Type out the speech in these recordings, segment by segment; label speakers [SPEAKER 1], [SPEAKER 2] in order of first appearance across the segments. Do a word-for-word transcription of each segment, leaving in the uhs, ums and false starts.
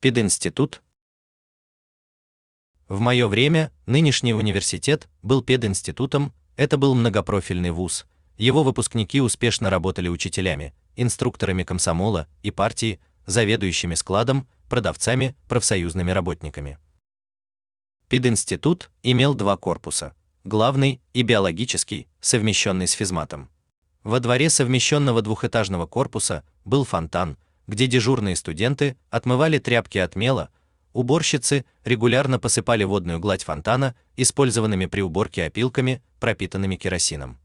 [SPEAKER 1] Пединститут. В мое время нынешний университет был пединститутом, это был многопрофильный вуз. Его выпускники успешно работали учителями, инструкторами комсомола и партии, заведующими складом, продавцами, профсоюзными работниками. Пединститут имел два корпуса: главный и биологический, совмещенный с физматом. Во дворе совмещенного двухэтажного корпуса был фонтан, где дежурные студенты отмывали тряпки от мела, уборщицы регулярно посыпали водную гладь фонтана использованными при уборке опилками, пропитанными керосином.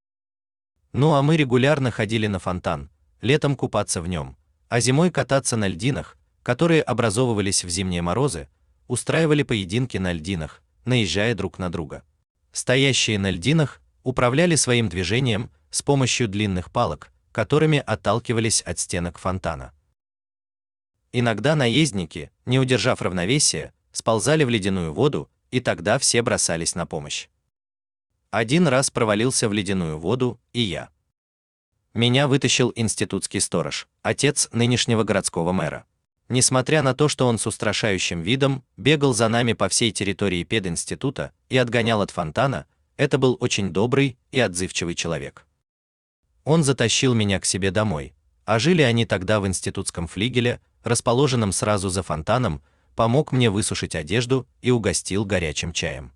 [SPEAKER 1] Ну а мы регулярно ходили на фонтан, летом купаться в нем, а зимой кататься на льдинах, которые образовывались в зимние морозы, устраивали поединки на льдинах, наезжая друг на друга. Стоящие на льдинах управляли своим движением с помощью длинных палок, которыми отталкивались от стенок фонтана. Иногда наездники, не удержав равновесия, сползали в ледяную воду, и тогда все бросались на помощь. Один раз провалился в ледяную воду и я. Меня вытащил институтский сторож, отец нынешнего городского мэра. Несмотря на то, что он с устрашающим видом бегал за нами по всей территории пединститута и отгонял от фонтана, это был очень добрый и отзывчивый человек. Он затащил меня к себе домой, а жили они тогда в институтском флигеле, расположенном сразу за фонтаном, помог мне высушить одежду и угостил горячим чаем.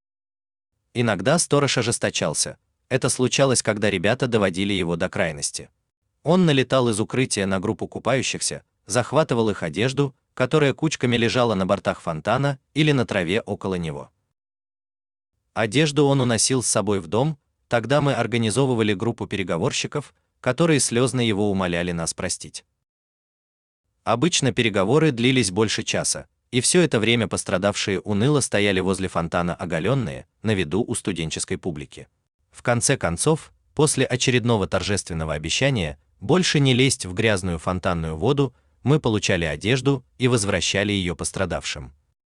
[SPEAKER 1] Иногда сторож ожесточался. Это случалось, когда ребята доводили его до крайности. Он налетал из укрытия на группу купающихся, захватывал их одежду, которая кучками лежала на бортах фонтана или на траве около него. Одежду он уносил с собой в дом, тогда мы организовывали группу переговорщиков, которые слезно его умоляли нас простить. Обычно переговоры длились больше часа, и все это время пострадавшие уныло стояли возле фонтана оголенные, на виду у студенческой публики. В конце концов, после очередного торжественного обещания больше не лезть в грязную фонтанную воду, мы получали одежду и возвращали ее пострадавшим.